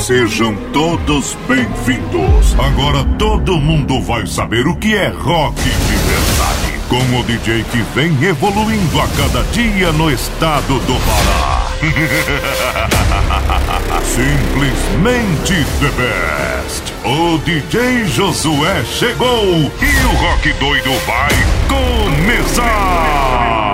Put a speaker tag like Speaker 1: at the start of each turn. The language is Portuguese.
Speaker 1: Sejam todos bem-vindos. Agora todo mundo vai saber o que é rock de verdade. Com o DJ que vem evoluindo a cada dia no estado do Pará. Simplesmente the best. O DJ Josué chegou e o Rock Doido vai começar.